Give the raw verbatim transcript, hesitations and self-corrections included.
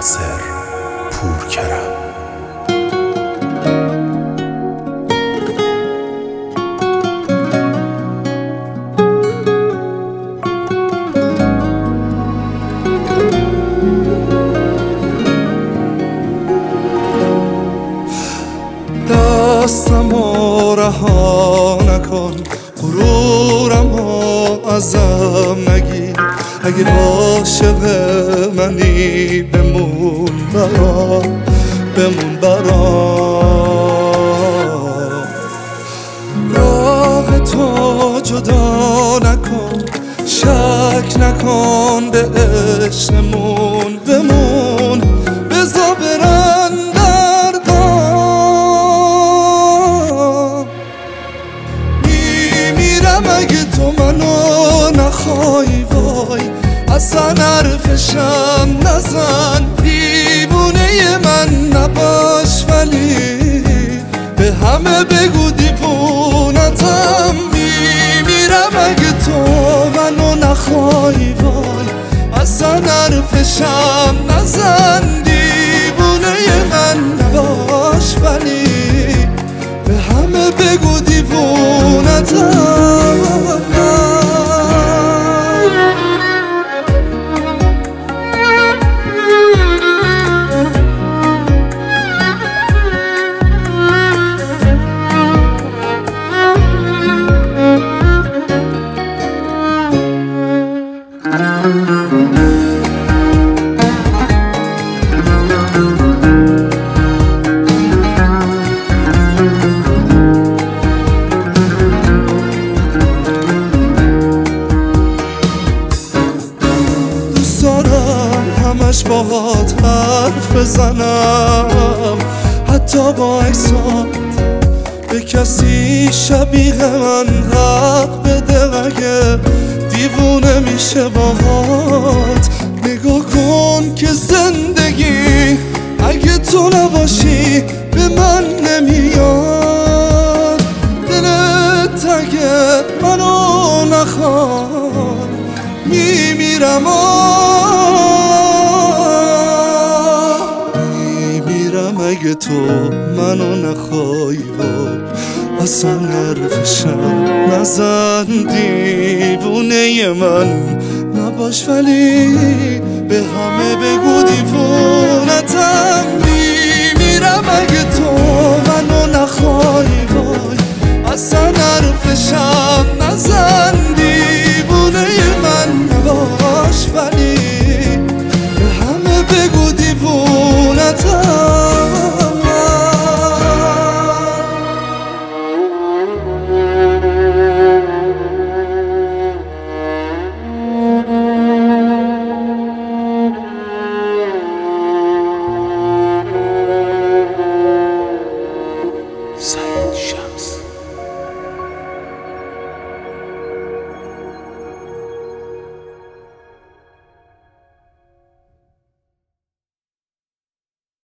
ناصر پورکرم. دستمو رها نکن، غرورمو ازم نگیر. اگه عاشق منی بمون برام، بمون برام. راه تو جدا نکن، شک نکن به عشقمون. بمون بذار برن دردام. میمیرم اگه تو منو نخوای، وای اصلا حرفشم نزن. دیوونه من نباش ولی به همه بگو دیوونتم. میمیرم اگه تو منو نخوای، وای اصلا حرفشم نزن. دیوونه من نباش ولی به همه بگو دیوونتم. همش باهات حرف بزنم، حتی با عکسات به کسی شبیه من حق بده. اگه دیوونه میشه باهات نگاه کن که زندگی اگه تو نباشی به من نمیاد. دلت اگه منو نخواد میمیرم. اگه تو منو نخوای، وای اصلا حرفشم نزن. دیوونه من نباش ولی به همه بگو دیوونتم. میمیرم اگه تو منو نخوای، وای اصلا حرفشم نزن. دیوونه من نباش ولی به همه بگو